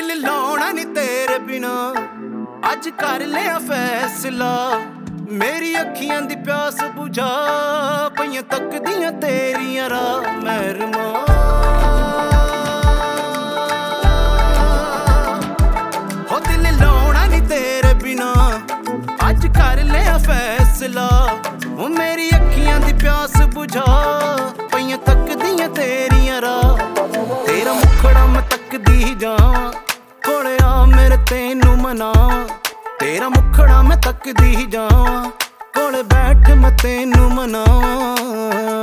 दिल लाउणा नी तेरे बिना अज कर लिया फैसला। मेरी अखियां दी प्यास बुझा पईयां तकदियां तेरियां राह महरमा। हो दिल लाउणा नी तेरे बिना अज कर लिया फैसला। हो मेरी अखियां दी प्यास बुझा पईयां तकदियां तेरियां राह। तेरा मुखड़ा मैं तकदी जावां कोले आ मेरे तेनू मनावां। तेरा मुखड़ा मैं तकदी जावां कोले बैठ मैं तेनू मनावां।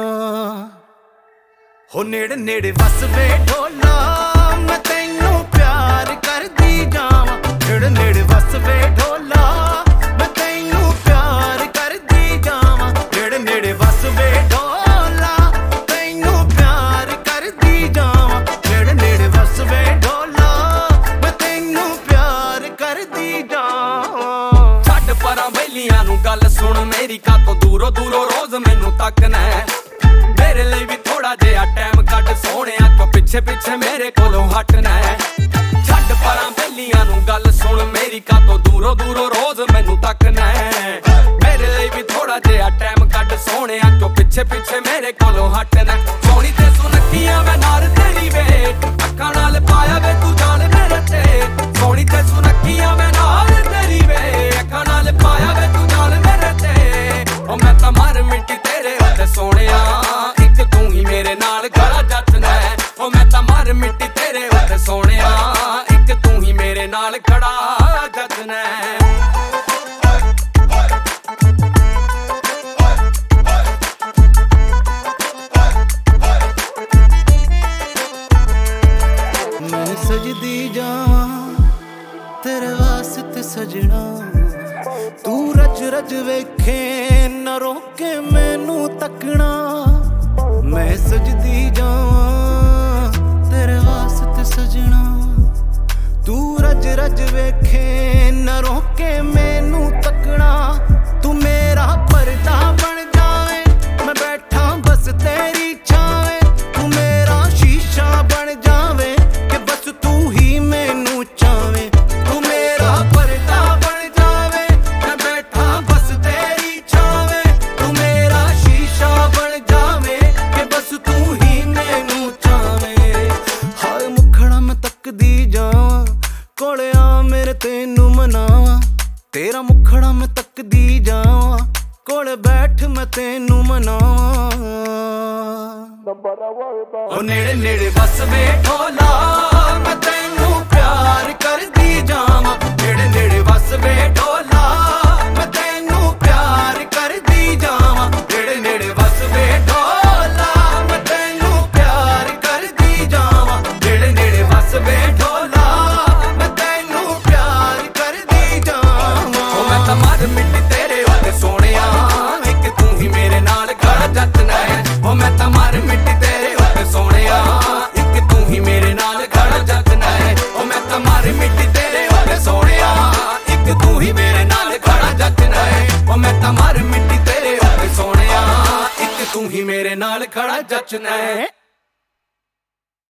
हो नेड़े नेड़े वस वे ढोला मैं तेनू प्यार करदी जावां। नेड़े नेड़े वस वे ढोला मैं तेनू प्यार करदी जावां। नेड़े नेड़े वस वे ढोला तेनू प्यार करदी जावां। नेड़े नेड़े वस वे ढोला मैं तेनू प्यार करदी जावां। छड्ड परां बेलियां नू गल सुन मेरी कातों दूरों दूरों रोज मैनू तकना है। मेरे लिए भी थोड़ा जिहा टाइम कट सोहणिया क्यों पिछे पिछे मेरे कोलों हटना है। छड्ड परां बेलियां नू गल सुन मेरी कातों दूरों दूरों रोज मैनू तकना है। मेरे लिए भी थोड़ा जिहा टाइम कट सोहणिया क्यों पिछे पिछे मेरे कोलों हटना। सोहणी ते सुनखियां मैं नाल तेरी वेट अक्खां नाल पाया वे तू जान मेरे ते। सोहणी ते सुनखियां मैं नाल तेरी वेट अक्खां नाल पाया वे तू जान मेरे ते। ओ मैं तां मर मिट्टी तेरे उत्ते सोहणिया इक तू ही मेरे नाल खड़ा जचना है। ओ मैं तां मर मिट्टी तेरे उत्ते सोहणिया इक तू ही मेरे नाल खड़ा जचना है। मैं सजदी जावां तेरे वास्ते सजना। तू रज रज वेखे न रोके मैनू तकना। मैं सजदी जावां तेरे वास्ते सजना। तू रज रज वेखे न रोके मैनू तकना। तू मेरा पर्दा बन जावे मैं बैठा बस तेरी छावे। तू मेरा शीशा बन जावे कि बस तू ही मैनू चावे। तू मेरा पर्दा बन जावे मैं बैठा बस तेरी छावे। तू मेरा शीशा बन जावे कि बस तू ही मैनू चावे। हाय मुखड़ा मैं तकदी जावां कोले आ मेरे तेनू मनावां। तेरा मुखड़ा मैं तकदी जावां कोले बैठ मैं तेनू मनावां। ओ नेड़े नेड़े बस वे ढोला मैं तेनू प्यार करदी जावां। नेड़े नेड़े बस वे ढोला मैं तेनू प्यार करदी जावां। नेड़े नेड़े बस वे ढोला मैं तेनू प्यार करदी जावां। नेड़े नेड़े बस वे ढोला मैं तेनू प्यार करदी जावां। ओ मैं तां मर मिट्टी तेरे उत्ते सोहणिया इक तू ही मेरे नाल खड़ा जचना है। ओ मैं तां मर मिट्टी तेरे उत्ते सोहणिया इक तू ही मेरे नाल खड़ा जचना है। ओ मैं तां मर मिट्टी तेरे उत्ते सोहणिया इक तू ही मेरे नाल खड़ा जचना है। ओ मैं तां मर मिट्टी तेरे उत्ते सोहणिया इक तू ही मेरे नाल खड़ा जचना है।